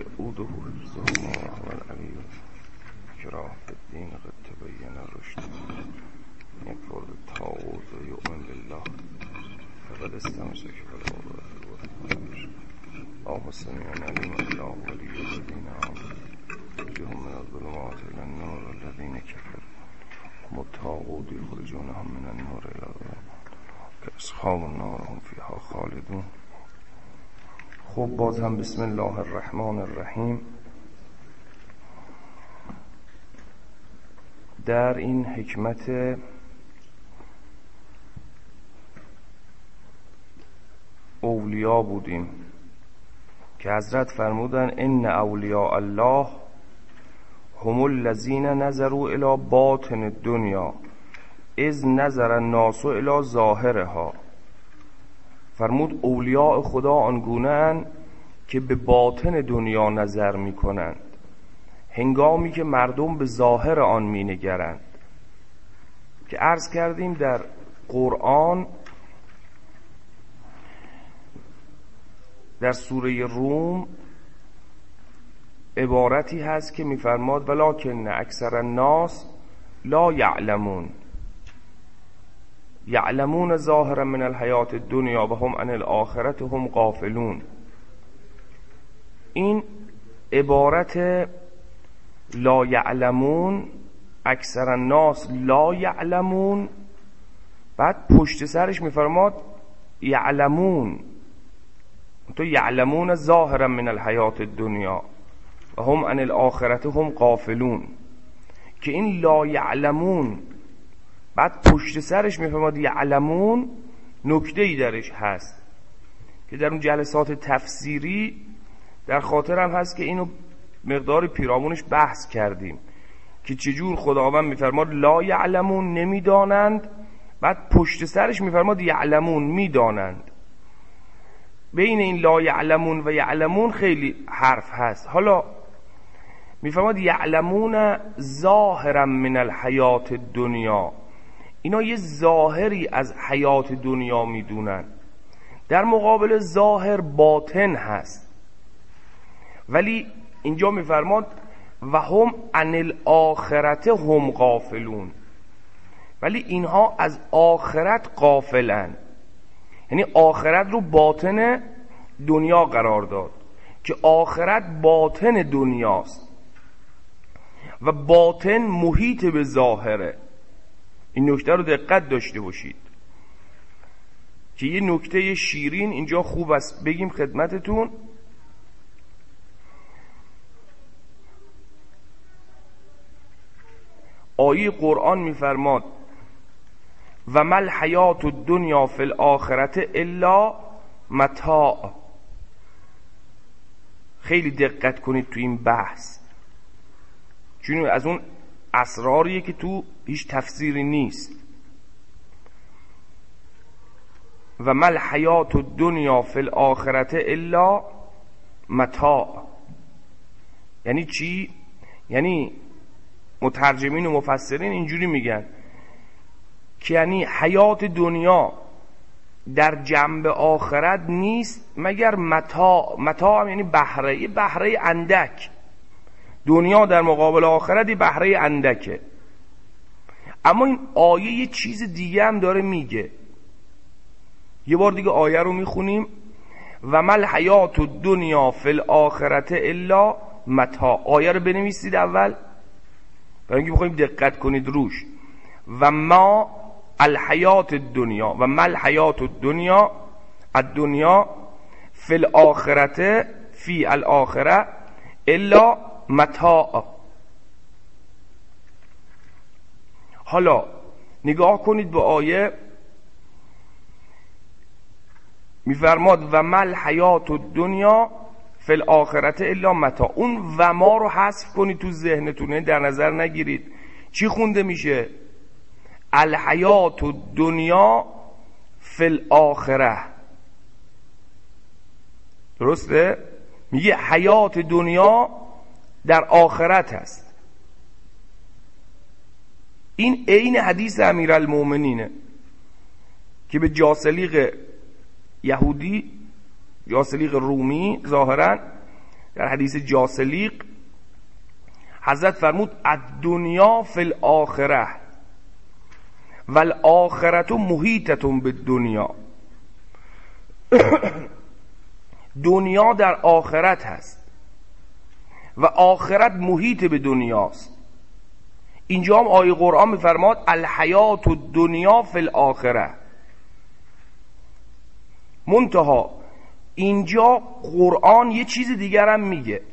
يؤوده حفظهما وهو العلي الكرام في الدين قد تبين الرشد يكفر بالطاغوت ويؤمن بالله فقد استمسك بالعروة الوثقى اللهم سميع عليم الله ولي الذين آمنوا يخرجهم من الظلمات إلى النور الذين كفروا هم الطاغوت يخرجونهم من النور إلى الظلمات كأصحاب النار هم فيها خالدون. خب باز هم بسم الله الرحمن الرحیم. در این حکمت اولیا بودیم که حضرت فرمودن ان اولیاء الله هم الذین نظروا الی باطن الدنیا اذ نظر الناس الی ظاهرها. فرمود اولیاء خدا آنگونه‌اند که به باطن دنیا نظر می‌کنند هنگامی که مردم به ظاهر آن می‌نگرند. که عرض کردیم در قرآن در سوره روم عبارتی هست که می‌فرماد ولکن اکثر الناس لا یعلمون یعلمون ظاهرا من الحیات الدنیا و هم عن الاخرة هم غافلون. این عبارت لا یعلمون، اکثر الناس لا یعلمون، بعد پشت سرش میفرماد یعلمون، تو یعلمون ظاهرا من الحیات الدنیا و هم عن الاخرة هم غافلون. که این لا یعلمون بعد پشت سرش میفرماد یعلمون، نکته ای درش هست که در اون جلسات تفسیری در خاطرم هست که اینو مقدار پیرامونش بحث کردیم که چجور خداوند میفرماد لا یعلمون، نمیدانند، بعد پشت سرش میفرماد یعلمون، میدانند. بین این لا یعلمون و یعلمون خیلی حرف هست. حالا میفرماد یعلمون ظاهرا من الحیات الدنیا، اینا یه ظاهری از حیات دنیا میدونن، در مقابل ظاهر باطن هست. ولی اینجا میفرماد و هم عن الاخرة هم غافلون، ولی اینها از آخرت غافلن. یعنی آخرت رو باطن دنیا قرار داد که آخرت باطن دنیاست و باطن محیط به ظاهره. این نکته رو دقت داشته باشید که یه نکته شیرین اینجا خوب است بگیم خدمتتون. آیه قرآن میفرماد و ما الحیات الدنیا فی الاخرة الا متاع. خیلی دقت کنید تو این بحث، چون از اون اسراریه که تو هیچ تفسیری نیست. و ما الحیات الدنیا فی الاخرة الا متاع. یعنی چی؟ یعنی مترجمین و مفسرین اینجوری میگن که یعنی حیات دنیا در جنب آخرت نیست مگر متاع. متاع یعنی بهره، بهره اندک. دنیا در مقابل آخرت بهره اندکه. اما این آیه یه چیز دیگه هم داره میگه. یه بار دیگه آیه رو میخونیم و ما الحیات الدنیا فی الاخرة الا متاع. آیه رو بنویسید اول برای اینکه بخوایم دقت کنید روش. و ما الحیات الدنیا و ما الحیات الدنیا الدنیا فی الاخرة فی الاخرة الا متاع. حالا نگاه کنید به آیه، میفرماد و ما الحیات الدنیا فی الاخرة الا متاع. اون و ما رو حذف کنید تو ذهنتون، در نظر نگیرید. چی خونده میشه؟ الحیات الدنیا فی الاخرة. درسته؟ میگه حیات دنیا در آخرت هست. این عین حدیث امیرالمومنینه که به جاسلیق یهودی، جاسلیق رومی ظاهرا در حدیث جاسلیق حضرت فرمود الدنیا فی الاخره والآخرة محیطة بالدنیا. دنیا در آخرت هست و آخرت محیط به دنیاست. اینجا هم آیه قرآن میفرماد الحیات الدنیا فی الاخره. منتها اینجا قرآن یه چیز دیگر هم میگه.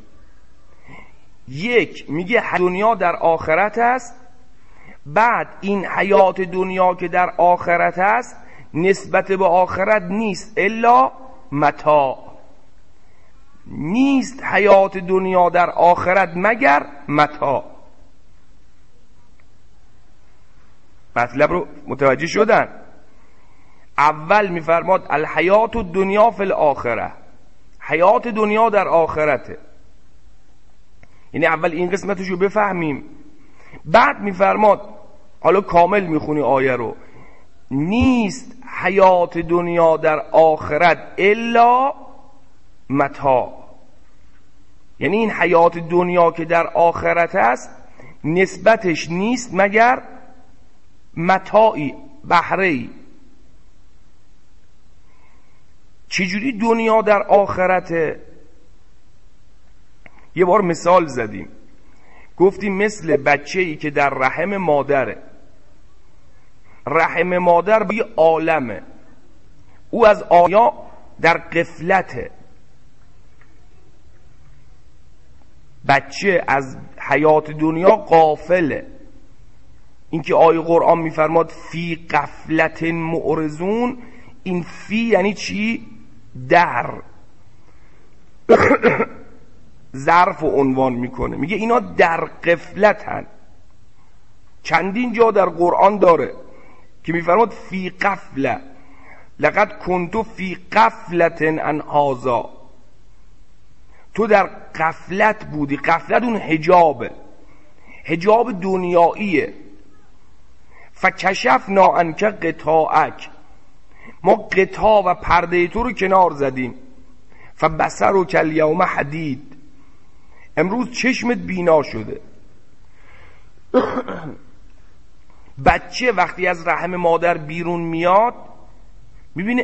یک میگه دنیا در آخرت هست، بعد این حیات دنیا که در آخرت هست نسبت به آخرت نیست الا متاع. نیست حیات دنیا در آخرت مگر متاع. مطلب رو متوجه شدن؟ اول میفرماد الحیات الدنیا فی الاخره، حیات دنیا در آخرته، یعنی اول این قسمتشو بفهمیم. بعد میفرماد حالا کامل میخونی آیه رو، نیست حیات دنیا در آخرت الا متاع، یعنی این حیات دنیا که در آخرت است نسبتش نیست مگر متاعی، بهره‌ای. چجوری دنیا در آخرته؟ یه بار مثال زدیم، گفتیم مثل بچه‌ای که در رحم مادره. رحم مادر یه عالمه، او از آیا در غفلته. بچه از حیات دنیا غافله. این که آیه قرآن میفرماد فی غفلت معرضون، این فی یعنی چی؟ در ظرف و عنوان میکنه، میگه اینا در غفلتن. چندین جا در قرآن داره که میفرماد فی غفله لقد کنتو فی غفلت عن هذا، تو در غفلت بودی. غفلت اون حجابه، حجاب دنیاییه. فکشفنا عنک غطاءک، ما غطا و پرده تو رو کنار زدیم. فبصرک الیوم حدید، امروز چشمت بینا شده. بچه وقتی از رحم مادر بیرون میاد میبینه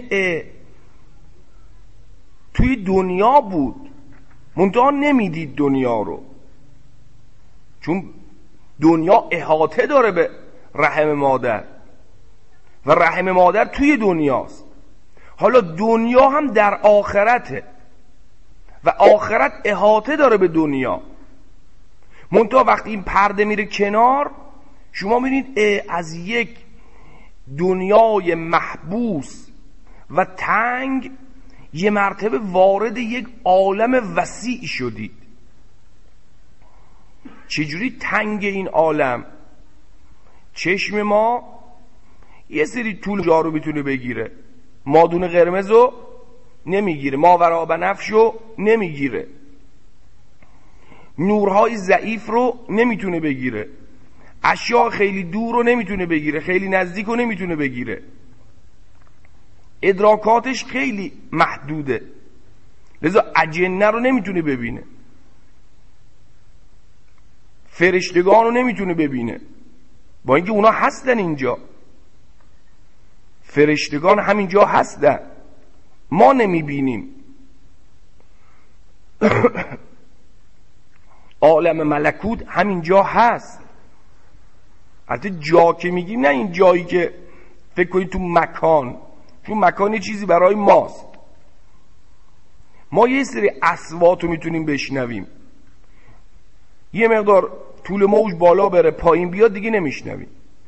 توی دنیا بود، منتها نمیدید دنیا رو، چون دنیا احاطه داره به رحم مادر و رحم مادر توی دنیاست. حالا دنیا هم در آخرته و آخرت احاطه داره به دنیا، منتها وقتی این پرده میره کنار شما میبینید از یک دنیای محبوس و تنگ یه مرتبه وارد یک عالم وسیع شدید. چجوری تنگ این عالم؟ چشم ما یه سری طول جارو میتونه بگیره، مادون قرمزو نمیگیره، ماورا بنفشو نمیگیره، نورهای ضعیف رو نمیتونه بگیره، اشیاء خیلی دور رو نمیتونه بگیره، خیلی نزدیک رو نمیتونه بگیره، ادراکاتش خیلی محدوده، لذا اجنه رو نمیتونه ببینه، فرشتگان رو نمیتونه ببینه، با اینکه اونا هستن اینجا، فرشتگان همینجا هستن، ما نمیبینیم. عالم ملکوت همینجا هست. حتی جا که میگیم نه این جایی که فکر کنید تو مکان، چون مکان یه چیزی برای ماست. ما یه سری اصوات رو میتونیم بشنویم، یه مقدار طول موج بالا بره پایین بیاد دیگه نمیشنویم.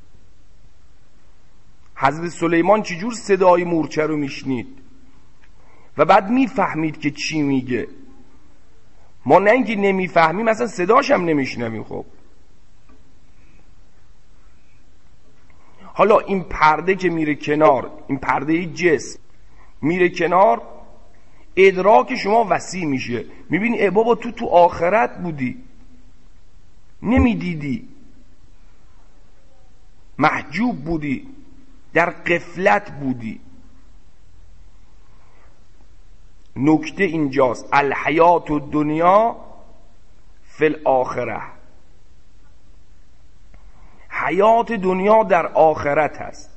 حضرت سلیمان چجور صدای مورچه رو میشنید و بعد میفهمید که چی میگه. ما نه اینکه نمیفهمیم، اصلا صداش هم نمیشنویم. خب حالا این پرده که میره کنار، این پرده جسم میره کنار، ادراک شما وسیع میشه، میبینی بابا تو آخرت بودی، نمیدیدی، محجوب بودی، در غفلت بودی. نکته اینجاست، الحیات الدنیا فی الاخره، حیات دنیا در آخرت هست.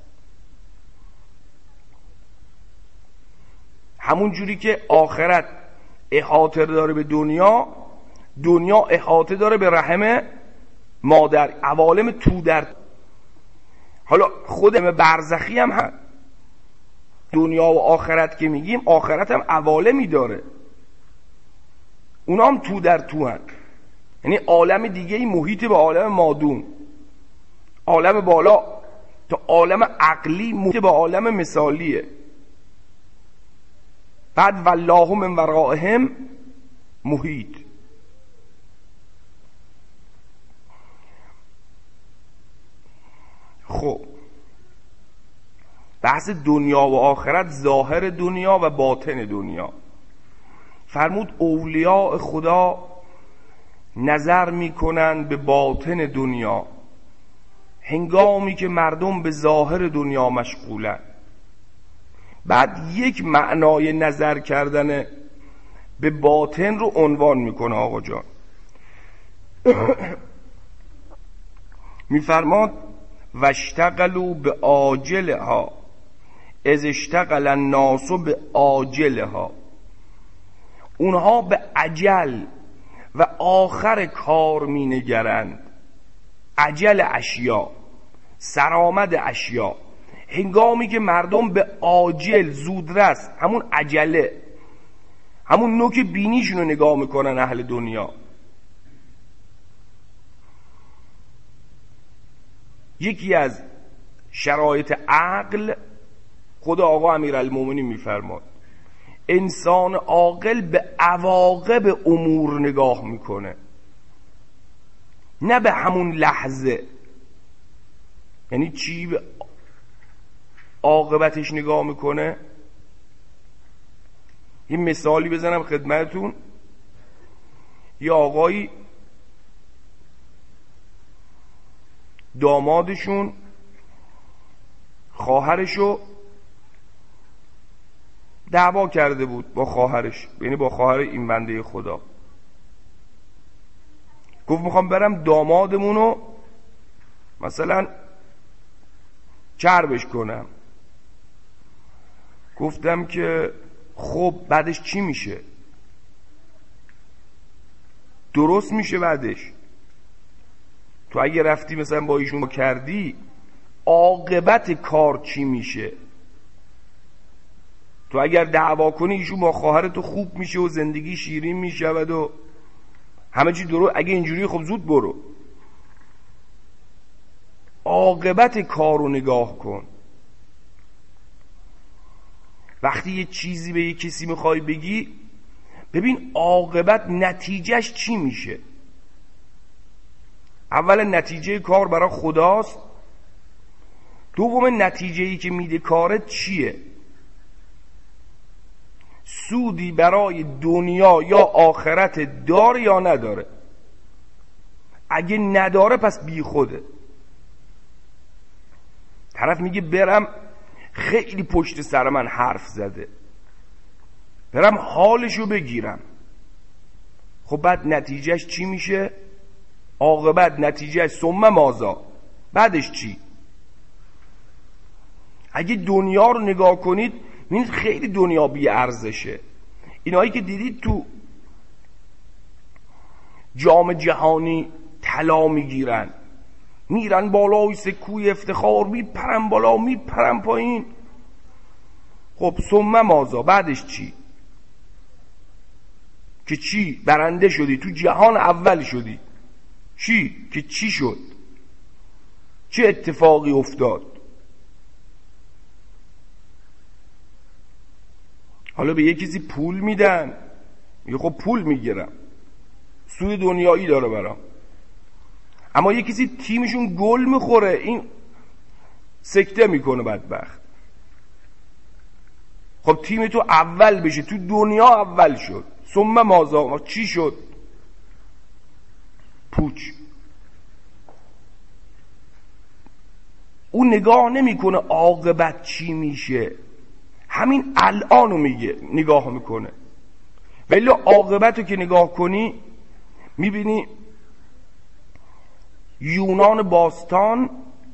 همون جوری که آخرت احاطه داره به دنیا، دنیا احاطه داره به رحم مادر، عوالم تو در. حالا خود برزخی هم هست. دنیا و آخرت که میگیم، آخرت هم عوالمی داره، اونا هم تو در تو هست. یعنی عالم دیگه ای محیط به عالم مادون، عالم بالا تا عالم عقلی محیط به عالم مثالیه. بعد والله من ورائهم محیط. خب بحث دنیا و آخرت، ظاهر دنیا و باطن دنیا. فرمود اولیاء خدا نظر میکنن به باطن دنیا هنگامی که مردم به ظاهر دنیا مشغولن. بعد یک معنای نظر کردن به باطن رو عنوان میکنه آقا جان. میفرماد واشتغلوا به عاجلها اذ اشتغل الناس به عاجلها. اونها به عجل و آخر کار می نگرند، عجل اشیا، سرآمد اشیا. هنگامی که مردم به عاجل، زودرس، همون عجله، همون نوک بینیشون رو نگاه میکنن اهل دنیا. یکی از شرایط عقل، خود آقا امیرالمومنین میفرماد انسان عاقل به عواقب امور نگاه میکنه، نه به همون لحظه. یعنی چی به عاقبتش نگاه میکنه؟ یه مثالی بزنم خدمتتون. یه آقایی دامادشون خواهرشو دعوا کرده بود با خواهرش، یعنی با خواهر این بنده خدا. گفت میخوام برم دامادمونو مثلا چربش کنم. گفتم که خب بعدش چی میشه؟ درست میشه بعدش؟ تو اگه رفتی مثلا با ایشون کردی، عاقبت کار چی میشه؟ تو اگر دعوا کنی ایشون با خواهرتو خوب میشه و زندگی شیرین میشود و همه چی درست. اگه اینجوری خب زود برو. عاقبت کار رو نگاه کن. وقتی یه چیزی به یه کسی میخوای بگی، ببین عاقبت نتیجهش چی میشه. اول نتیجه کار برای خداست، دوم نتیجه‌ای که میده کارت چیه، سودی برای دنیا یا آخرت داره یا نداره. اگه نداره پس بی خوده. طرف میگه برم خیلی پشت سر من حرف زده، برم حالشو بگیرم. خب بعد نتیجهش چی میشه؟ عاقبت نتیجهش ثم ماذا، بعدش چی؟ اگه دنیا رو نگاه کنید می‌بینید خیلی دنیا بی ارزشه. اینایی که دیدید تو جام جهانی طلا میگیرن، میرن بالای سکوی افتخار، میپرن بالا میپرن پایین. خب ثم ماذا، بعدش چی؟ که چی؟ برنده شدی، تو جهان اول شدی. چی؟ که چی شد؟ چه اتفاقی افتاد؟ حالا به یه کسی پول میدن، میگه خب پول میگیرم، سود دنیایی داره برام. اما یه کسی تیمشون گل میخوره، این سکته میکنه بدبخت. خب تیم تو اول بشه، تو دنیا اول شد، ثم ماذا، چی شد؟ پوچ. اون نگاه نمیکنه عاقبت چی میشه، همین الانو میگه، نگاه میکنه. ولی عاقبت رو که نگاه کنی میبینی یونان باستان،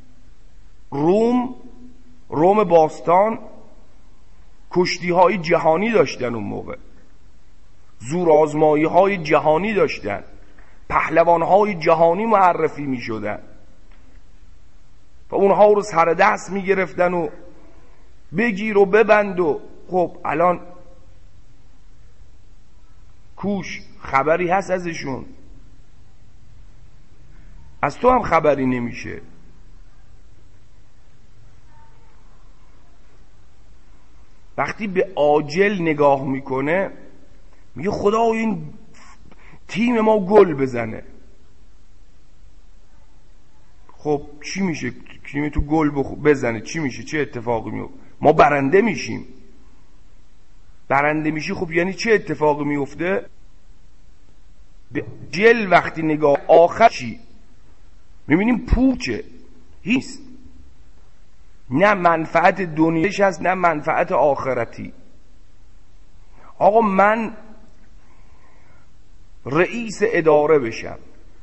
روم باستان کشتی های جهانی داشتن، اون موقع زورآزمایی های جهانی داشتن، پهلوان های جهانی معرفی می شدن و اونها رو سر دست می گرفتن و بگیر و ببند. و خب الان کوش خبری هست ازشون؟ از تو هم خبری نمیشه. وقتی به آجل نگاه میکنه میگه خدا این تیم ما گل بزنه. خب چی میشه؟ تیم تو گل بزنه چی میشه؟ چه اتفاقی میفته؟ ما برنده میشیم. برنده میشی خب یعنی چه اتفاقی میفته؟ به جل وقتی نگاه آخر چی میبینیم؟ پوچه، هیست. نه منفعت دنیایش هست نه منفعت آخرتی. آقا من رئیس اداره بشم،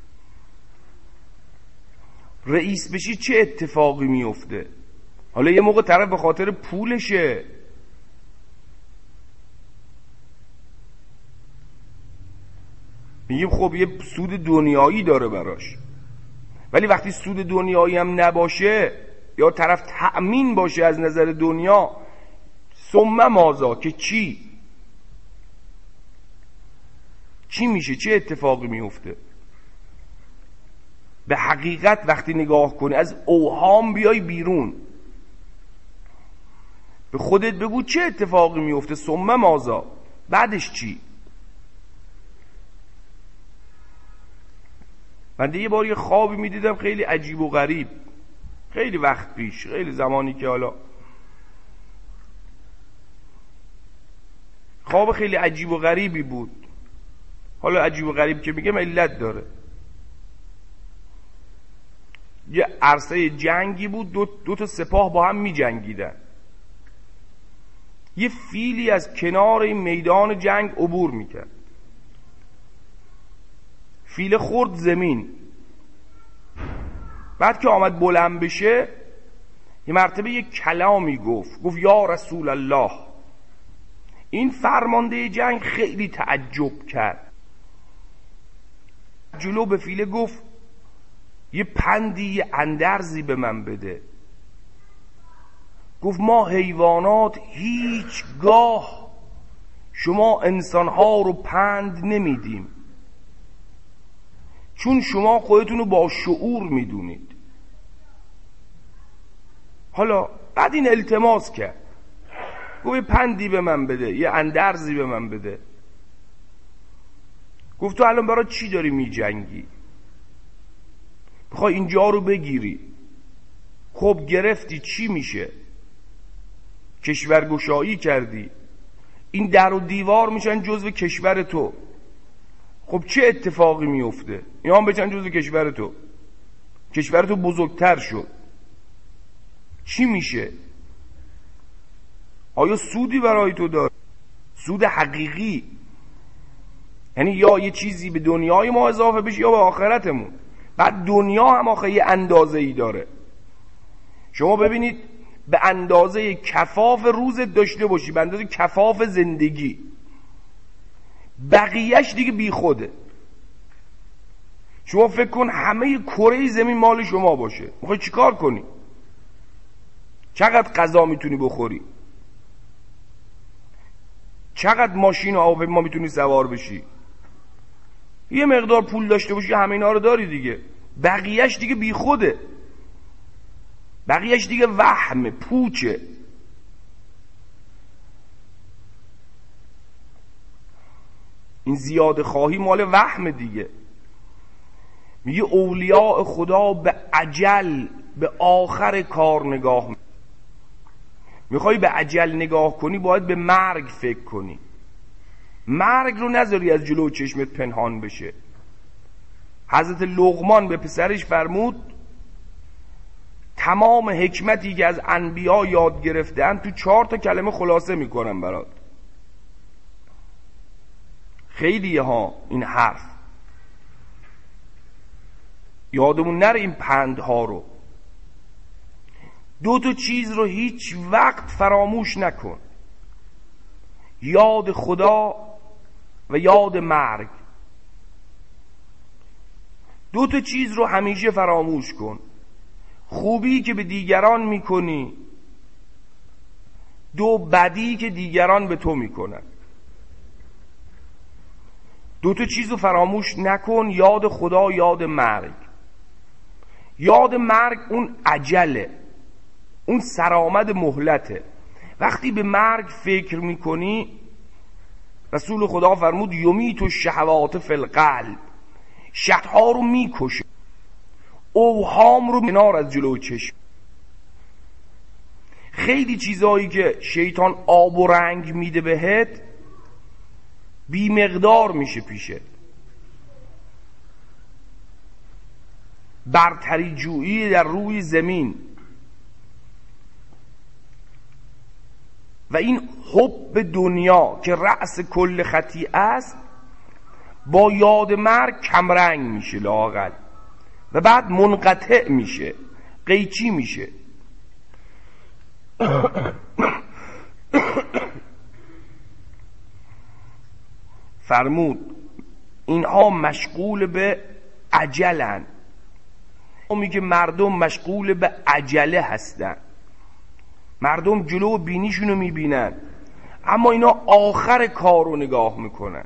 رئیس بشی چه اتفاقی میفته؟ حالا یه موقع طرف به خاطر پولشه، میگیم خب یه سود دنیایی داره براش، ولی وقتی سود دنیایی هم نباشه یا طرف تأمین باشه از نظر دنیا، ثم ماذا که چی میشه؟ چه اتفاقی میفته؟ به حقیقت وقتی نگاه کنی، از اوهام بیای بیرون، به خودت بگو چه اتفاقی میفته، ثم ماذا، بعدش چی؟ من یه بار یه خوابی میدیدم خیلی عجیب و غریب، خیلی وقت پیش، خیلی زمانی که حالا خواب خیلی عجیب و غریبی بود. حالا عجیب و غریب که میگم علت داره. یه عرصه جنگی بود، دو تا سپاه با هم میجنگیدن. یه فیلی از کنار این میدان جنگ عبور میکرد. فیل خورد زمین. بعد که آمد بلند بشه یه مرتبه یه کلامی گفت یا رسول الله. این فرمانده جنگ خیلی تعجب کرد، جلو به فیله گفت یه پندی، یه اندرزی به من بده. گفت ما حیوانات هیچگاه شما انسانها رو پند نمیدیم، چون شما خودتون رو با شعور میدونید. حالا بعد این التماس کرد، گفت یه پندی به من بده، یه اندرزی به من بده. گفت تو الان برای چی داری میجنگی؟ بخوای اینجا رو بگیری. خب گرفتی چی میشه؟ کشورگشایی کردی، این در و دیوار میشن جزو کشور تو. خب چه اتفاقی میفته؟ اینا هم بچن جزو کشور تو، کشور تو بزرگتر شد، چی میشه؟ آیا سودی برای تو داره؟ سود حقیقی، یعنی یا یه چیزی به دنیای ما اضافه بشه یا به آخرتمون. بعد دنیا هم آخه یه اندازه ای داره. شما ببینید به اندازه کفاف روزت داشته باشی، به اندازه کفاف زندگی، بقیهش دیگه بی خوده. شما فکر کن همه کره زمین مال شما باشه، میخوای چیکار کنی؟ چقدر غذا میتونی بخوری؟ چقدر ماشین و هواپیما میتونی سوار بشی؟ یه مقدار پول داشته باشی همه اینا رو داری دیگه. بقیهش دیگه بی خوده، بقیهش دیگه وهم، پوچه. این زیاده خواهی مال وهم دیگه. میگه اولیاء خدا به عجل، به آخر کار نگاه میخوای به عجل نگاه کنی باید به مرگ فکر کنی. مرگ رو نذاری از جلو چشمت پنهان بشه. حضرت لقمان به پسرش فرمود تمام حکمتی که از انبیا یاد گرفتن تو 4 کلمه خلاصه میکنم برات. خیلی ها این حرف یادمون نره، این پندها رو. دو تا چیز رو هیچ وقت فراموش نکن: یاد خدا و یاد مرگ. دو تا چیز رو همیشه فراموش کن: خوبی که به دیگران میکنی، دو بدی که دیگران به تو میکنن. دو تا چیز رو فراموش نکن: یاد خدا، یاد مرگ. یاد مرگ اون عجله، اون سرآمد مهلته. وقتی به مرگ فکر میکنی، رسول خدا فرمود یمیت الشهوات فی القلب، شهوت‌ها رو میکشه، اوهام رو کنار از جلو چشم. خیلی چیزایی که شیطان آب و رنگ میده بهت بی مقدار میشه پیشه. برتری جویی در روی زمین و این حب دنیا که رأس کل خطیئه است، با یاد مرگ کمرنگ میشه لااقل، و بعد منقطع میشه، قیچی میشه. فرمود اینها مشغول به عجلن. میگه مردم مشغول به عجله هستن، مردم جلو بینیشونو میبینن اما اینا آخر کارو نگاه میکنن.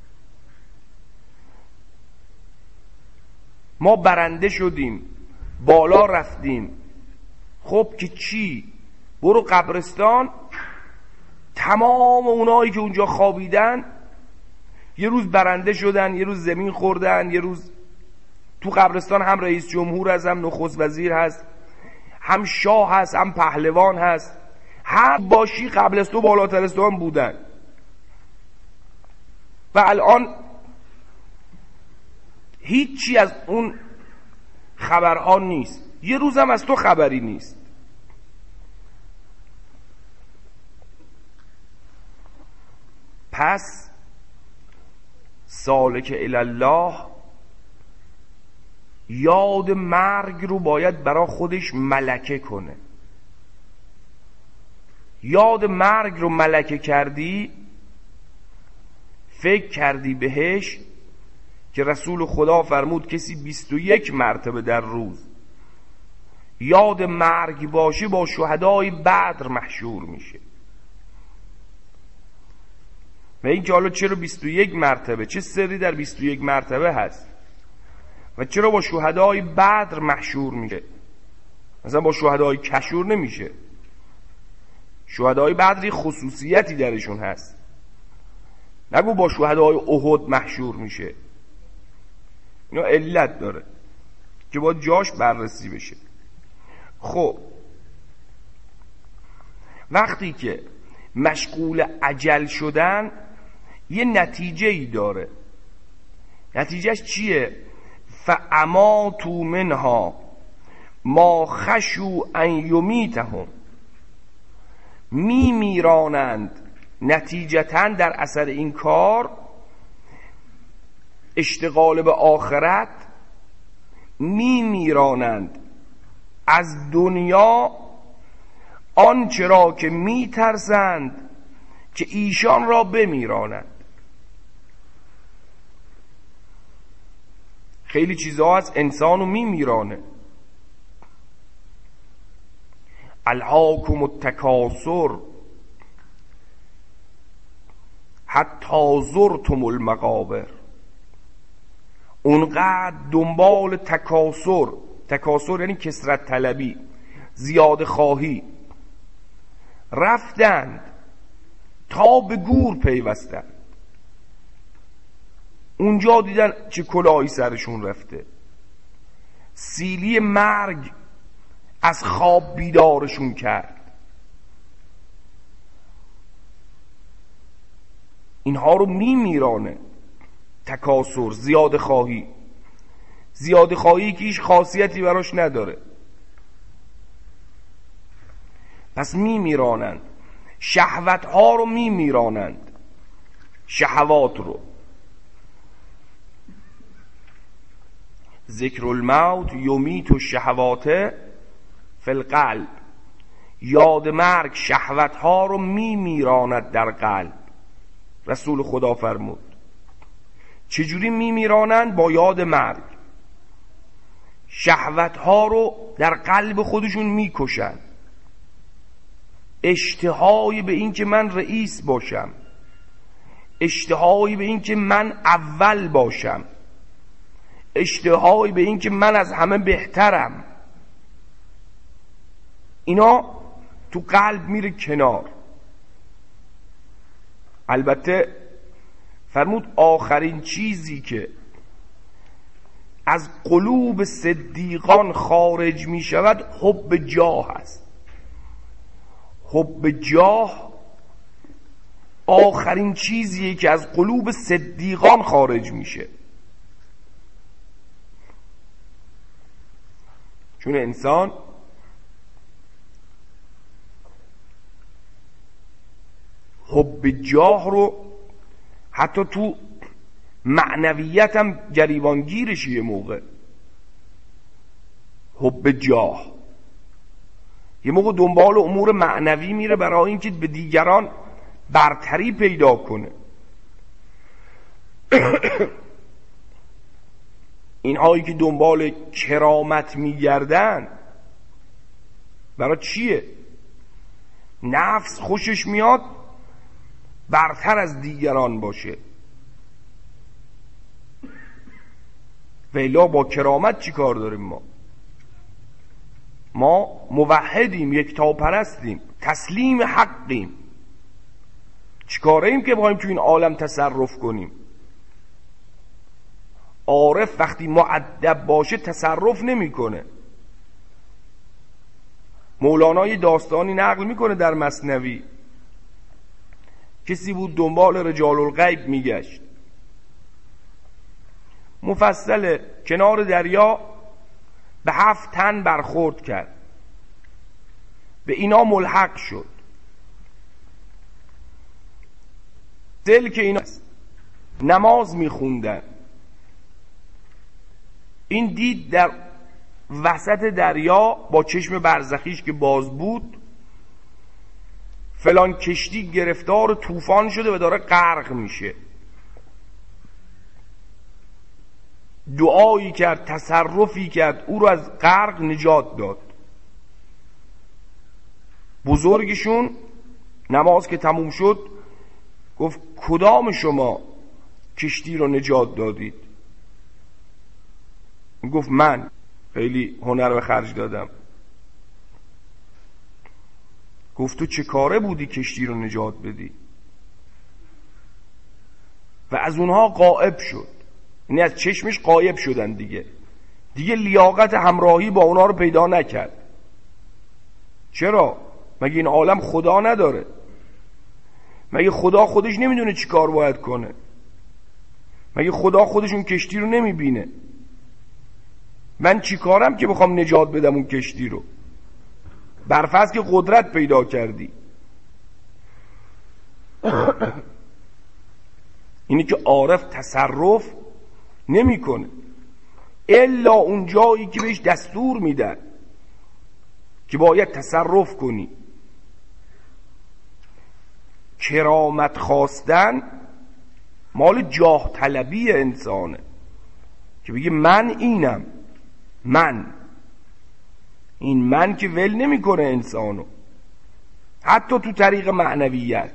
ما برنده شدیم، بالا رفتیم، خب که چی؟ برو قبرستان، تمام اونایی که اونجا خوابیدن یه روز برنده شدن، یه روز زمین خوردن، یه روز تو قبرستان هم رئیس جمهور هست، هم نخست وزیر هست، هم شاه هست، هم پهلوان هست، هر باشی قبل از تو بالاتر از تو هم بودن و الان هیچی از اون خبرها نیست، یه روزم از تو خبری نیست. پس سالک الی الله یاد مرگ رو باید برا خودش ملکه کنه. یاد مرگ رو ملکه کردی، فکر کردی بهش که رسول خدا فرمود کسی 21 مرتبه در روز یاد مرگ باشه با شهدای بدر محشور میشه. و این که حالا چرا 21 مرتبه، چه سری در 21 مرتبه هست و چرا با شهدای بدر محشور میشه؟ مثلا با شهدای کشور نمیشه. شهدای بدر خصوصیتی درشون هست، نگو با شهدای احد محشور میشه. اینا علت داره که باید جاش بررسی بشه. خب وقتی که مشغول عجل شدن یه نتیجه ای داره. نتیجهش چیه؟ فاماتوا منها ما خشوا ان یمیتهم، میرانند نتیجتاً در اثر این کار، اشتغال به آخرت، میرانند از دنیا آنچه را که میترسند که ایشان را بمیرانند. خیلی چیزها از انسانو میمیرانه. الهاکم التکاثر حتی زرتم المقابر. اونقدر دنبال تکاثر یعنی کثرت طلبی، زیاده خواهی، رفتند تا به گور پیوستند. اونجا دیدن چه کلاهی سرشون رفته، سیلی مرگ از خواب بیدارشون کرد. اینها رو میمیرانه تکاثر، زیاده خواهی که هیچ خاصیتی براش نداره. پس میمیرانند. شهوت ها رو میمیرانند، شهوات رو. ذکر الموت یمیت الشهوات فی القلب. یاد مرگ شهوتها رو میراند در قلب. رسول خدا فرمود. چجوری میرانند؟ با یاد مرگ. شهوتها رو در قلب خودشون میکشن. اشتهایی به این که من رئیس باشم، اشتهایی به این که من اول باشم، اشتهایی به این که من از همه بهترم، اینا تو قلب میره کنار. البته فرمود آخرین چیزی که از قلوب صدیقان خارج می شود حب جاه است. حب جاه آخرین چیزیه که از قلوب صدیقان خارج میشه. چون انسان حب جاه رو حتی تو معنویت هم گریبانگیرشه. یه موقع حب جاه، یه موقع دنبال امور معنوی میره برای اینکه به دیگران برتری پیدا کنه. اینهایی که دنبال کرامت میگردن برای چیه؟ نفس خوشش میاد برتر از دیگران باشه. ویلا با کرامت چی کار داریم؟ ما موحدیم، یکتاپرستیم، تسلیم حقیم. چی کاره ایم که بخوایم تو این عالم تصرف کنیم؟ عارف وقتی مؤدب باشه تصرف نمیکنه. مولانا یه داستانی نقل میکنه در مثنوی. کسی بود دنبال رجال الغیب میگشت، مفصل کنار دریا به 7 تن برخورد کرد، به اینا ملحق شد. دل که اینا نماز میخوندن، این دید در وسط دریا با چشم برزخیش که باز بود فلان کشتی گرفتار طوفان شده و داره غرق میشه. دعایی کرد، تصرفی کرد، او رو از غرق نجات داد. بزرگشون نماز که تموم شد گفت کدام شما کشتی رو نجات دادید؟ گفت من خیلی هنر به خرج دادم. گفت تو چه کاره بودی کشتی رو نجات بدی؟ و از اونها غائب شد. یعنی از چشمش غایب شدن دیگه لیاقت همراهی با اونها رو پیدا نکرد. چرا؟ مگه این عالم خدا نداره؟ مگه خدا خودش نمیدونه چی کار باید کنه؟ مگه خدا خودش اون کشتی رو نمیبینه؟ من چی کارم که بخوام نجات بدم اون کشتی رو؟ برفرض که قدرت پیدا کردی. اینی که عارف تصرف نمیکنه الا اون جایی که بهش دستور میدن که باید تصرف کنی. کرامت خواستن مال جاه طلبی انسانه که بگه من اینم، این من که ول نمیکنه انسانو، حتی تو طریق معنویت.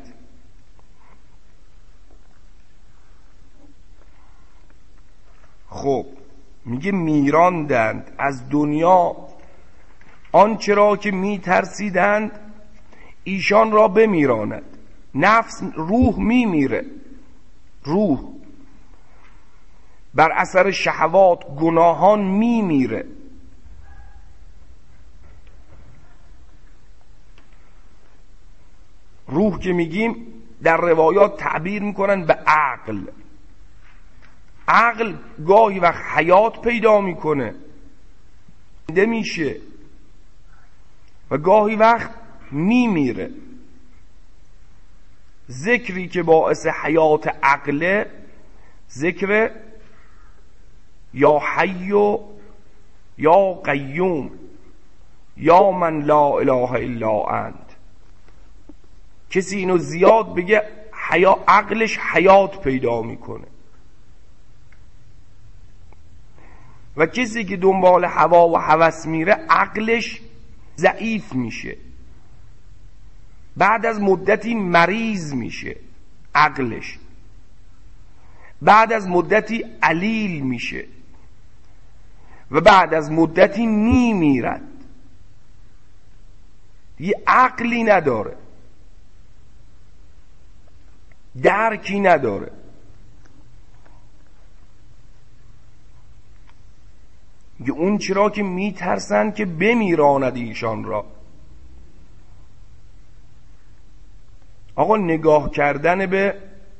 خب میگه میراندند از دنیا آنچه را که میترسیدند ایشان را بمیراند. نفس، روح میمیره. روح بر اثر شهوات، گناهان میمیره. روح که میگیم در روایات تعبیر میکنن به عقل. عقل گاهی وقت حیات پیدا میکنه، زنده میشه و گاهی وقت میمیره. ذکری که باعث حیات عقله ذکر یا حی و یا قیوم یا من لا اله الا انت. کسی اینو زیاد بگه عقلش حیات پیدا میکنه، و کسی که دنبال هوا و هوس میره عقلش ضعیف میشه، بعد از مدتی مریض میشه عقلش، بعد از مدتی علیل میشه و بعد از مدتی میمیرد. یه عقلی نداره، درکی نداره. یه اون چرا که میترسن که بمیراند ایشان را. آقا نگاه کردن به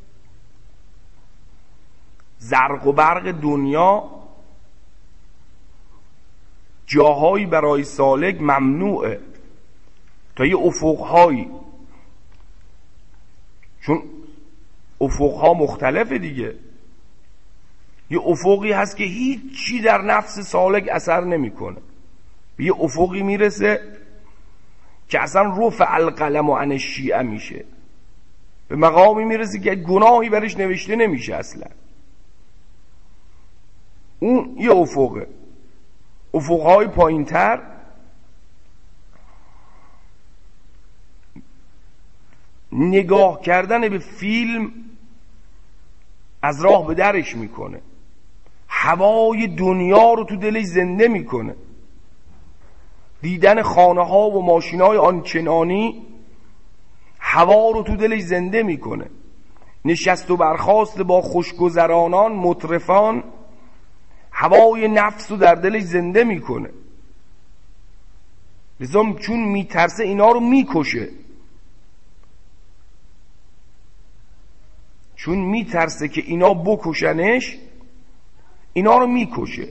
زرق و برق دنیا جاهایی برای سالک ممنوعه تا یه افقهایی، چون افقها مختلفه دیگه. یه افقی هست که هیچی در نفس سالک اثر نمیکنه، به یه افقی میرسه که اصلا رفع القلم عن الشیعه میشه، به مقامی میرسه که گناهی برش نوشته نمیشه اصلا. اون یه افقه. افقهای پایین تر نگاه کردن به فیلم از راه به درش میکنه، هوای دنیا رو تو دلش زنده میکنه. دیدن خانه ها و ماشین های آنچنانی هوا رو تو دلش زنده میکنه. نشست و برخاست با خوشگذرانان مطرفان هوای نفس رو در دلش زنده میکنه. لذا چون میترسه اینا رو میکشه، چون میترسه که اینا بکشنش اینا رو میکشه.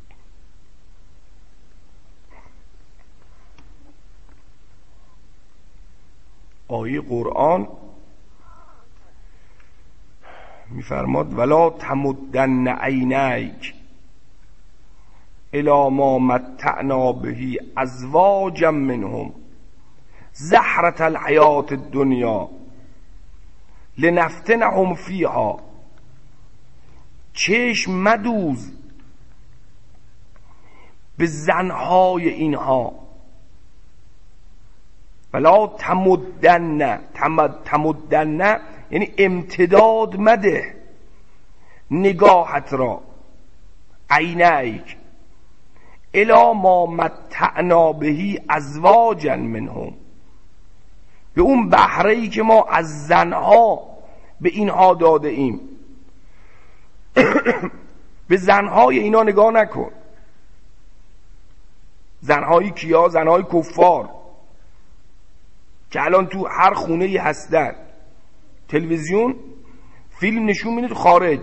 آیه قرآن میفرماد ولا تمدن عینیک الی ما متعنا به ازواجا منهم زهرة الحیات الدنیا لنفتنهم فیها. چشم مدوز به زنهای اینها. ولا تمدن یعنی امتداد مده نگاهت را، عینیک الی ما متعنا به ازواجا منهم، به اون بهره‌ای که ما از زنها به اینها داده ایم. به زنهای اینا نگاه نکن. زنهای کیا؟ زنهای کفار که الان تو هر خونه‌ای هستن. تلویزیون فیلم نشون میده تو خارج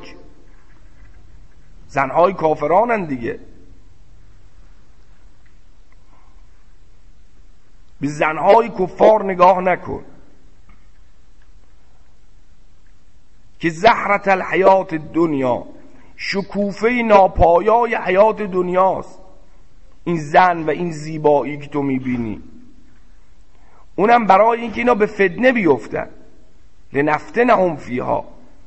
زنهای کافرانن دیگه. به زنهای کفار نگاه نکن که زهرة الحیات دنیا، شکوفه ناپایای حیات دنیاست این زن و این زیبایی که تو میبینی. اونم برای اینکه اینا به فتنه بیفتن. لنفتنهم فیها.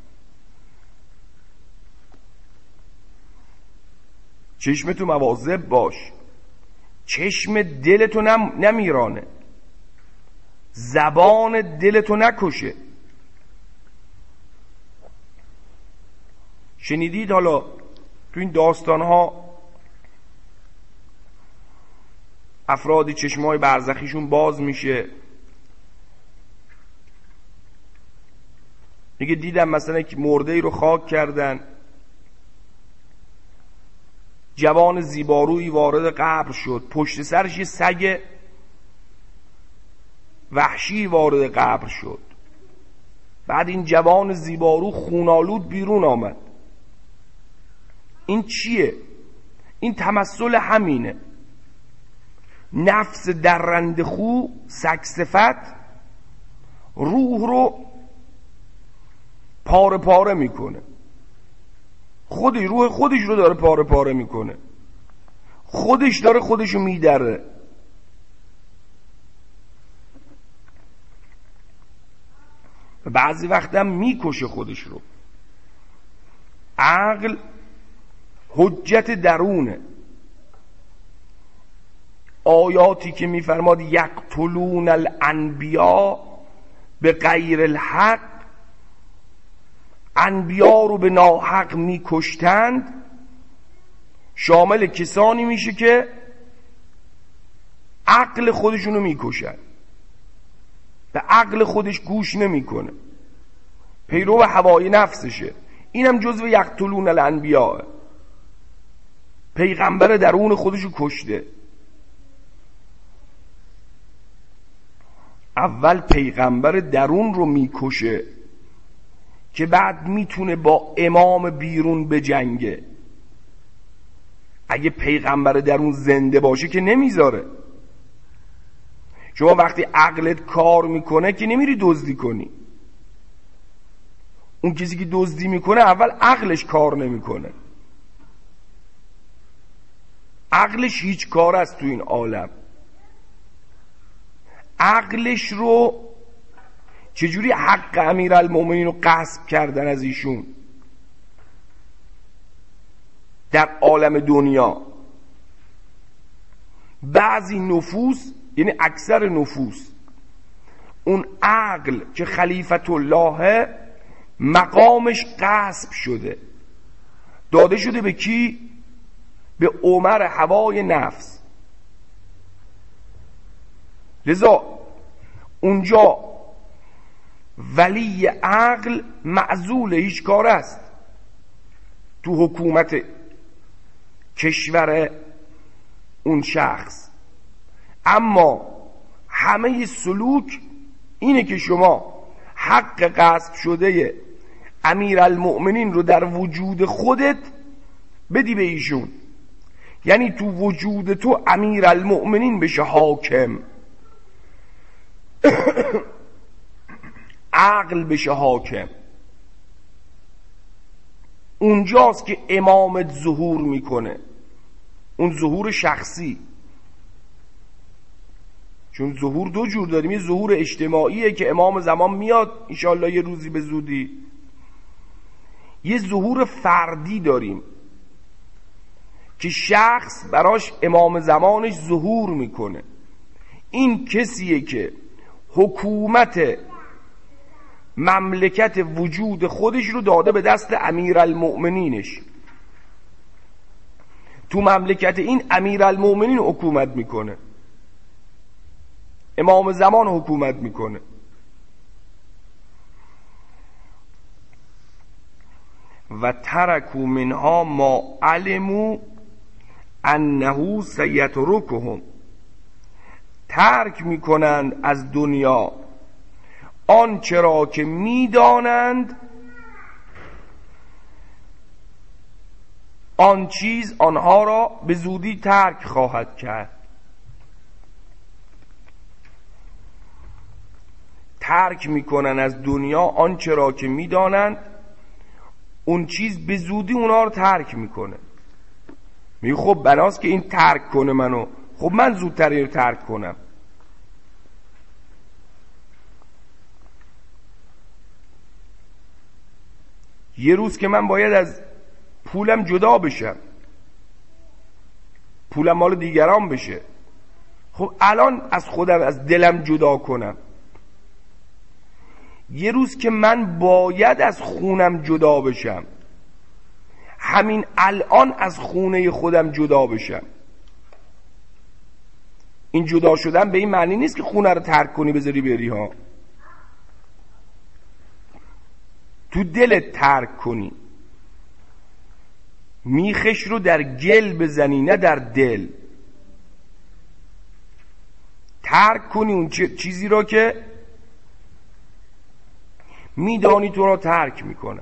چشمتو مواظب باش، چشم دلتو نمیرانه، زبان دلتو نکشه. شنیدید حالا تو این داستانها افرادی چشمای برزخیشون باز میشه، میگه دیدم مثلا که مرده ای رو خاک کردن، جوان زیبارویی وارد قبر شد، پشت سرش یه سگ وحشی وارد قبر شد. بعد این جوان زیبارو خونالود بیرون آمد. این چیه؟ این تمثل همینه. نفس درنده خو، سگ صفت روح رو پاره پاره میکنه. روح خودش رو داره پاره پاره میکنه، خودش داره خودش رو میدره. بعضی وقت هم میکشه خودش رو. عقل حجت درونه. آیاتی که میفرماد یقتلون الانبیا به غیر الحق، انبیا رو به ناحق میکشتند، شامل کسانی میشه که عقل خودشونو میکشن، به عقل خودش گوش نمیکنه، پیرو هوای نفسشه. اینم جزو یقتلون الانبیاء، پیغمبر درون خودشو کشته. اول پیغمبر درون رو میکشه که بعد میتونه با امام بیرون بجنگه. اگه پیغمبر درون زنده باشه که نمیذاره. شما وقتی عقلت کار میکنه که نمیری دزدی کنی. اون کسی که دزدی میکنه اول عقلش کار نمیکنه. عقلش هیچ کار است تو این عالم. عقلش رو چجوری حق امیرالمومنین رو غصب کردن از ایشون در عالم دنیا. بعضی نفوس، یعنی اکثر نفوس، اون عقل که خلیفت الله مقامش غصب شده، داده شده به کی؟ به عمر هوای نفس. لذا اونجا ولی عقل معزول هیچ کار است تو حکومت کشور اون شخص. اما همه سلوک اینه که شما حق غصب شده امیرالمؤمنین رو در وجود خودت بدی به ایشون، یعنی تو وجود تو امیرالمؤمنین بشه حاکم، عقل بشه حاکم. اونجاست که امامت ظهور میکنه، اون ظهور شخصی. چون ظهور دو جور داریم، یه ظهور اجتماعیه که امام زمان میاد انشاءالله یه روزی به زودی، یه ظهور فردی داریم که شخص براش امام زمانش ظهور میکنه. این کسیه که حکومت مملکت وجود خودش رو داده به دست امیرالمؤمنینش. تو مملکت این امیرالمؤمنین حکومت میکنه، امام زمان حکومت میکنه. و ترکوا منها ما علموا انه سیترکهم، ترک میکنند از دنیا آنچه را که میدانند آن چیز آنها را به زودی ترک خواهد کرد. ترک میکنن از دنیا آنچه را که میدانند، اون چیز به زودی اونها رو ترک میکنه. میگه خب بناست که این ترک کنه منو، خب من زودتر این رو ترک کنم. یه روز که من باید از پولم جدا بشم، پولم مال دیگران بشه، خب الان از خودم از دلم جدا کنم. یه روز که من باید از خونم جدا بشم، همین الان از خونه خودم جدا بشم. این جدا شدن به این معنی نیست که خونه رو ترک کنی بذاری بری ها، تو دلت ترک کنی، میخش رو در گل بزنی نه در دل. ترک کنی اون چیزی رو که میدانی تو را ترک میکنه.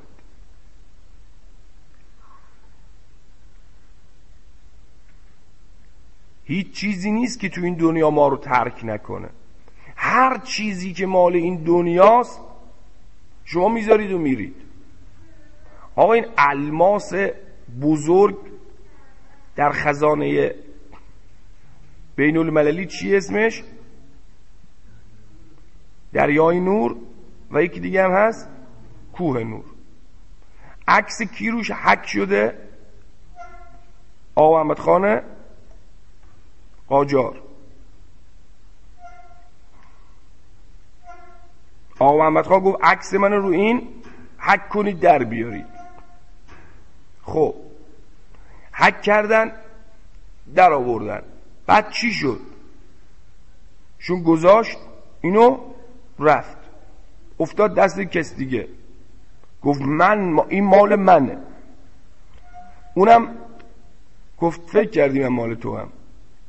هیچ چیزی نیست که تو این دنیا ما رو ترک نکنه. هر چیزی که مال این دنیاست شما میذارید و میرید. آقا این الماس بزرگ در خزانه بین المللی چی اسمش؟ دریای نور و یکی دیگه هم هست کوه نور. عکس کی روش حک شده؟ آقا محمد خان قاجار. آقا محمد خان گفت عکس من رو این حک کنید در بیارید. خب حک کردن، در آوردن. بعد چی شد؟ شون گذاشت اینو رفت، افتاد دست کس دیگه، گفت این مال منه. اونم گفت فکر کردی من مال تو هم.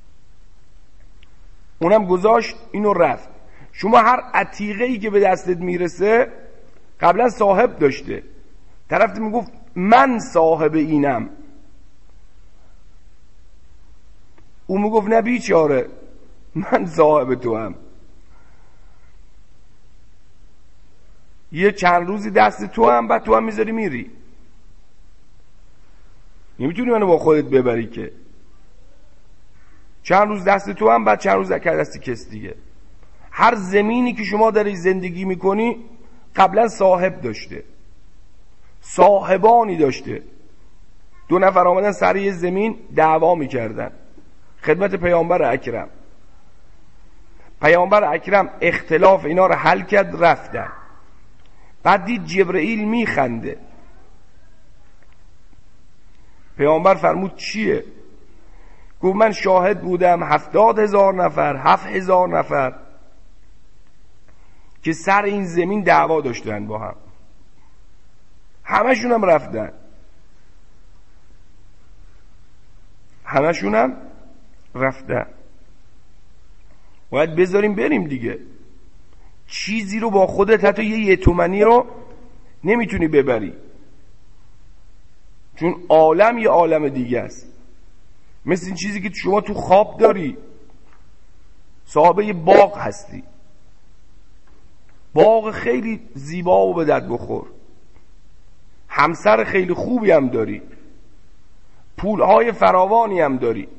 اونم گذاشت اینو رفت. شما هر عتیقه‌ای که به دستت میرسه قبلا صاحب داشته، طرف میگفت من صاحب اینم، اون میگفت نه بیچاره من صاحب تو هم. یه چند روزی دست تو هم، بعد تو هم میذاری میری، نمیتونی منو با خودت ببری که. چند روز دست تو هم، بعد چند روز دست کس دیگه. هر زمینی که شما داری زندگی میکنی قبلا صاحب داشته، صاحبانی داشته. 2 نفر آمدن سر یه زمین دعوا میکردن خدمت پیامبر اکرم. پیامبر اکرم اختلاف اینا رو حل کرد، رفتن. بعد دید جبرئیل میخنده. پیامبر فرمود چیه؟ گفت من شاهد بودم 70,000 نفر 7,000 نفر که سر این زمین دعوا داشتن با هم، همشون هم رفتن، همشون هم رفتن. باید بذاریم بریم دیگه. چیزی رو با خودت حتی یه تومنی رو نمیتونی ببری، چون عالم یه عالم دیگه است. مثل این چیزی که شما تو خواب داری، صاحب یه باغ هستی، باغ خیلی زیبا و به درد بخور، همسر خیلی خوبی هم داری، پولهای فراوانی هم داری.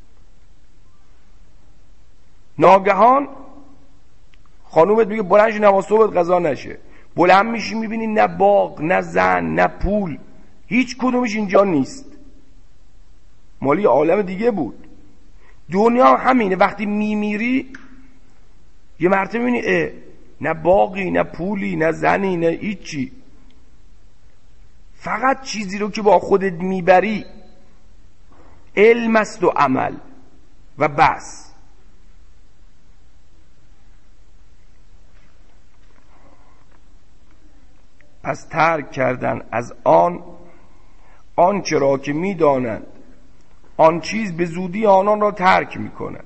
ناگهان خانومت میگه بلند شو نماز صبح غذا نشه. بلند میشی میبینی نه باغ، نه زن، نه پول، هیچ کدومش اینجا نیست، مالی عالم دیگه بود. دنیا همینه، وقتی میمیری یه مرتبه میبینی نه باغی، نه پولی، نه زنی، نه هیچی. فقط چیزی رو که با خودت میبری علم است و عمل و بس. پس ترک کردن از آنچه را که میدانند آن چیز به زودی آنان را ترک میکنند.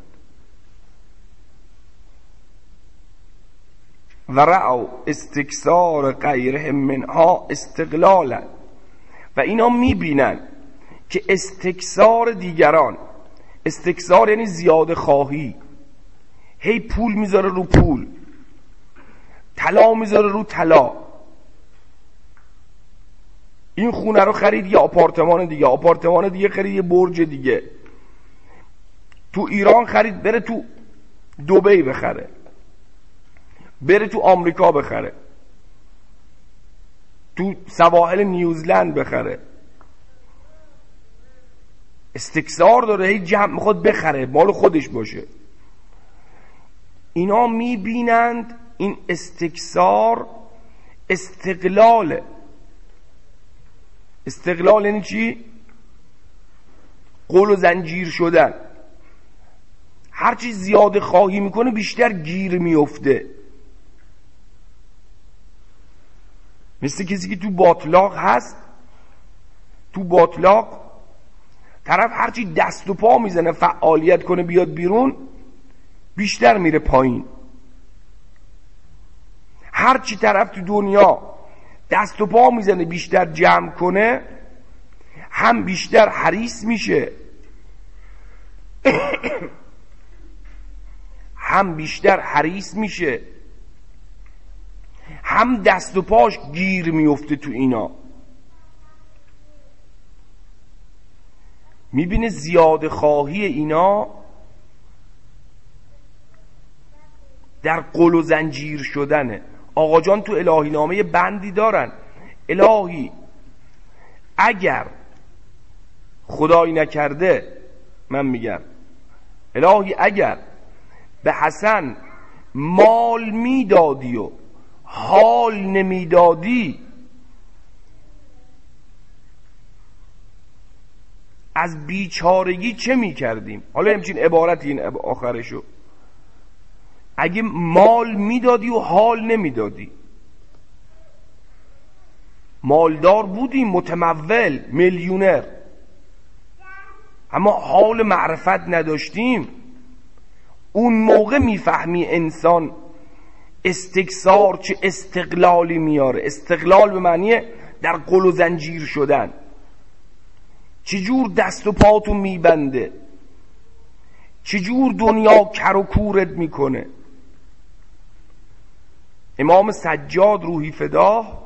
و رأوا استکثار غیرهم منها استقلالا، و اینا میبینن که استکثار دیگران، استکثار یعنی زیاده خواهی، هی پول میذاره رو پول، طلا میذاره رو طلا. این خونه رو خرید یه آپارتمان دیگه، آپارتمان دیگه خرید یه برج دیگه، تو ایران خرید بره تو دبی بخره، بره تو آمریکا بخره، تو سواحل نیوزلند بخره. استکثار داره، هی جمع میخواد بخره، مال خودش باشه. اینا میبینند این استکثار استقلاله. استقلال یعنی چی؟ قول و زنجیر شدن. هرچی زیاده خواهی میکنه بیشتر گیر میفته. مثل کسی که تو باطلاق هست، تو باطلاق طرف هرچی دست و پا میزنه فعالیت کنه بیاد بیرون بیشتر میره پایین. هرچی طرف تو دنیا دست و پا میزنه بیشتر جمع کنه هم بیشتر حریص میشه هم بیشتر حریص میشه، هم دست و پاش گیر میفته تو اینا. میبینه زیاده خواهی اینا در قل و زنجیر شدنه. آقا جان تو الهی نامه بندی دارن: الهی اگر خدایی نکرده، من میگم الهی اگر به حسن مال میدادی و حال نمیدادی، از بیچارگی چه میکردیم؟ حالا همچین عبارت این آخرشو، اگه مال میدادی و حال نمیدادی، مالدار بودیم، متمول، میلیونر، اما حال معرفت نداشتیم، اون موقع میفهمی انسان استکثار چه استقلالی میاره. استقلال به معنی در قل و زنجیر شدن، چجور دست و پاتو میبنده، چجور دنیا کر و کورت میکنه. امام سجاد روحی فداه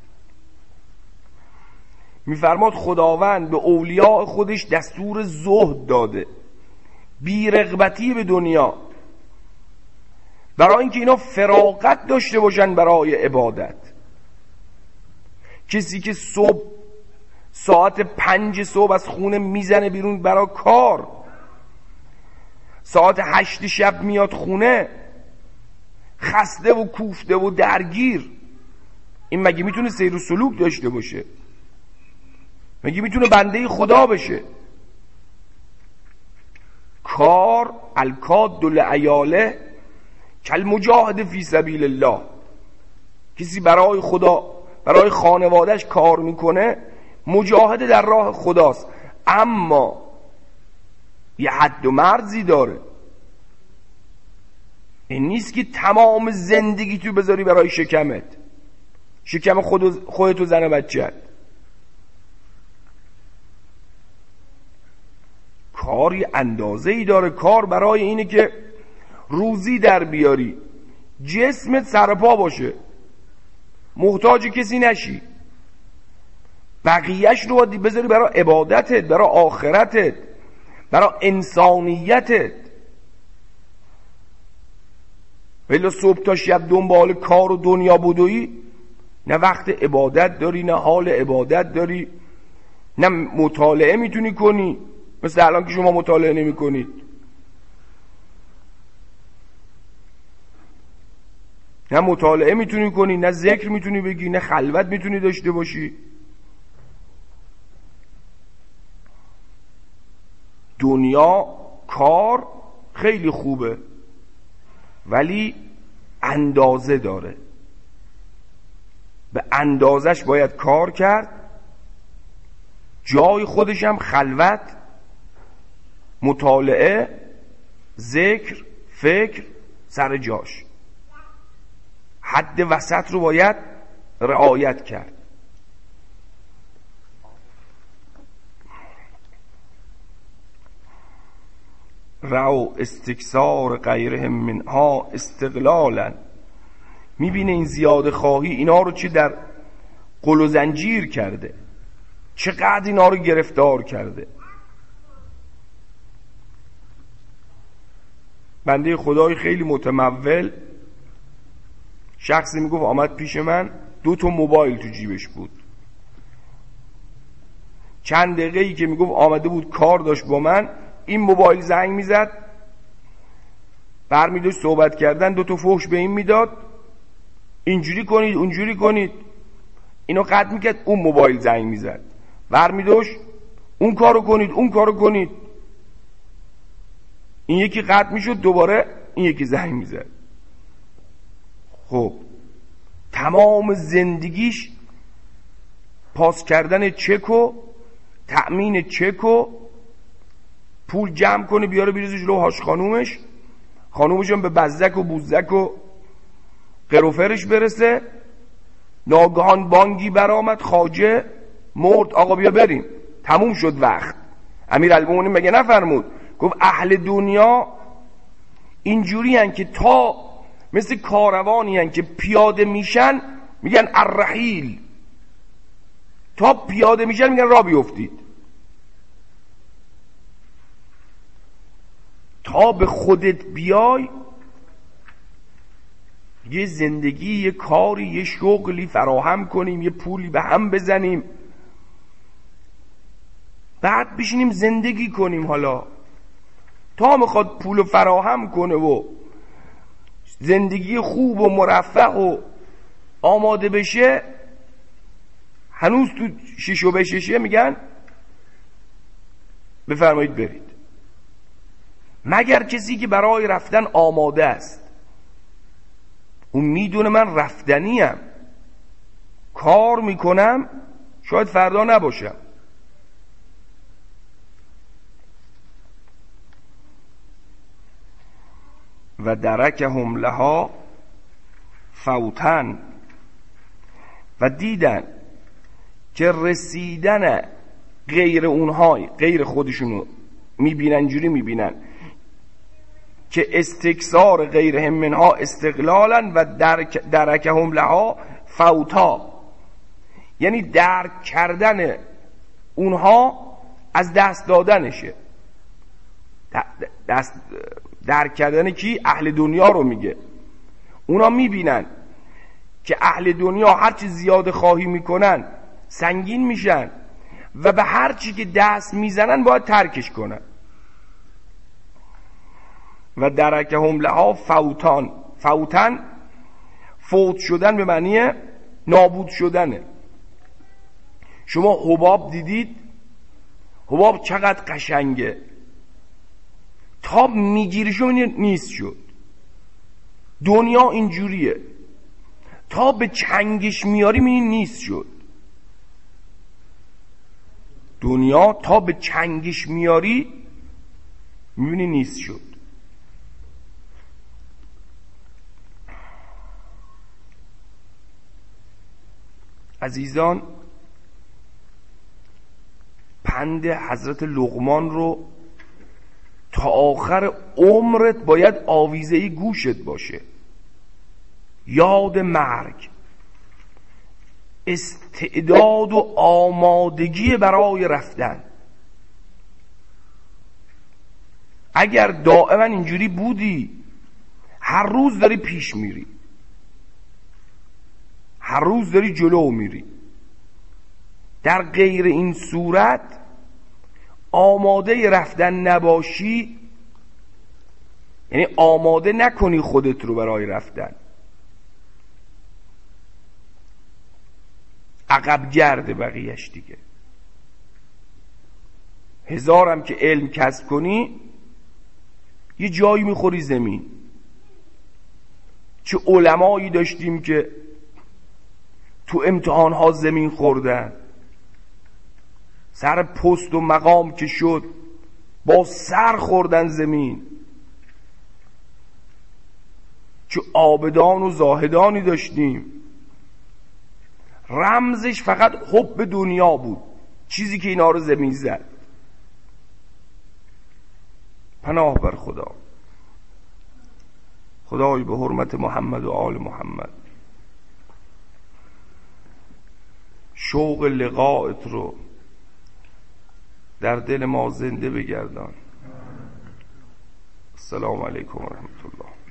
میفرماد خداوند به اولیاء خودش دستور زهد داده، بی رغبتی به دنیا، برای اینکه اینا فراغت داشته باشن برای عبادت. کسی که صبح ساعت 5 صبح از خونه میزنه بیرون برای کار، ساعت 8 شب میاد خونه خسته و کوفته و درگیر، این مگه میتونه سیر و سلوک داشته باشه؟ مگه میتونه بنده خدا بشه؟ کار الکاد لعیاله کل مجاهد فی سبیل الله. کسی برای خدا، برای خانوادهش کار میکنه، مجاهد در راه خداست، اما یه حد و مرزی داره. این نیست که تمام زندگی تو بذاری برای شکمت، شکم خودتو زن بچه‌ت. کاری اندازه‌ای داره. کار برای اینه که روزی در بیاری، جسمت سرپا باشه، محتاج کسی نشی، بقیهش رو باید بذاری برای عبادتت، برای آخرتت، برای انسانیتت. ولی صبح تا شب دنبال کار و دنیا بدوی، نه وقت عبادت داری، نه حال عبادت داری، نه مطالعه میتونی کنی، مثل الان که شما مطالعه نمی کنید، نه مطالعه میتونی کنی، نه ذکر میتونی بگی، نه خلوت میتونی داشته باشی. دنیا کار خیلی خوبه ولی اندازه داره، به اندازش باید کار کرد. جای خودش هم خلوت، مطالعه، ذکر، فکر سر جاش. حد وسط رو باید رعایت کرد. رو استکثار غیرهم منها استقلالا. میبینه این زیاده خواهی اینا رو چه در قل و زنجیر کرده، چقدر اینا رو گرفتار کرده. بنده خدای خیلی متمول، شخصی میگفت آمد پیش من 2 موبایل تو جیبش بود. چند دقیقه ای که میگفت آمده بود کار داشت با من، این موبایل زنگ میزد، برمیداشت صحبت کردن، 2 فحش به این میداد، اینجوری کنید اونجوری کنید، اینو قطع میکرد، اون موبایل زنگ میزد، برمیداشت اون کارو کنید اون کارو کنید، این یکی قطع میشد، دوباره این یکی زنگ میزد. خب تمام زندگیش پاس کردن چک و تأمین چک و پول جمع کنه بیاره بیرزش رو هاش خانومش هم به بزدک و بوزدک و قروفرش برسه. ناگهان بانگی برآمد، خواجه مرد، آقا بیا بریم، تموم شد وقت. امیرالمومنین مگه نفرمود؟ گفت اهل دنیا اینجوری هن که تا مثل کاروانی هن که پیاده میشن میگن الرحیل، تا پیاده میشن میگن را بیفتید. تا به خودت بیای یه زندگی، یه کاری، یه شغلی فراهم کنیم، یه پولی به هم بزنیم، بعد بشینیم زندگی کنیم. حالا تا میخواد پولو فراهم کنه و زندگی خوب و مرفه و آماده بشه، هنوز تو شیشو به شیشه میگن بفرمایید برید. مگر کسی که برای رفتن آماده است، اون میدونه من رفتنیم، کار میکنم، شاید فردا نباشم. و درکهم لها فوتن، و دیدن که رسیدن غیر اونها، غیر خودشونو میبینن، جوری میبینن که استکثار غیرهم منها استقلالا و درکهم لها فوتا، یعنی درک کردن اونها از دست دادنشه. درک کردن کی؟ اهل دنیا رو میگه. اونا میبینن که اهل دنیا هر چی زیاده خواهی میکنن سنگین میشن و به هر چی که دست میزنن باید ترکش کنن. و درکهم لها فوتان، فوتن فوت شدن به معنی نابود شدنه. شما حباب دیدید؟ حباب چقدر قشنگه، تا میگیریشو نیست شد. دنیا اینجوریه، تا به چنگش میاری میبینی نیست شد. دنیا تا به چنگش میاری میبینی نیست شد. عزیزان، پند حضرت لقمان رو تا آخر عمرت باید آویزه گوشت باشه. یاد مرگ، استعداد و آمادگی برای رفتن. اگر دائما اینجوری بودی، هر روز داری پیش میری، هر روز داری جلو میری. در غیر این صورت آماده رفتن نباشی، یعنی آماده نکنی خودت رو برای رفتن، عقب گرده بقیهش دیگه. هزارم که علم کسب کنی یه جایی میخوری زمین. چه علمایی داشتیم که تو امتحانها زمین خوردن، سر پست و مقام که شد با سر خوردن زمین. چه عابدان و زاهدانی داشتیم رمزش فقط حب دنیا بود، چیزی که اینا رو زمین زد. پناه بر خدا. خدای به حرمت محمد و آل محمد شوق لقائت رو در دل ما زنده بگردان. السلام علیکم و رحمت الله.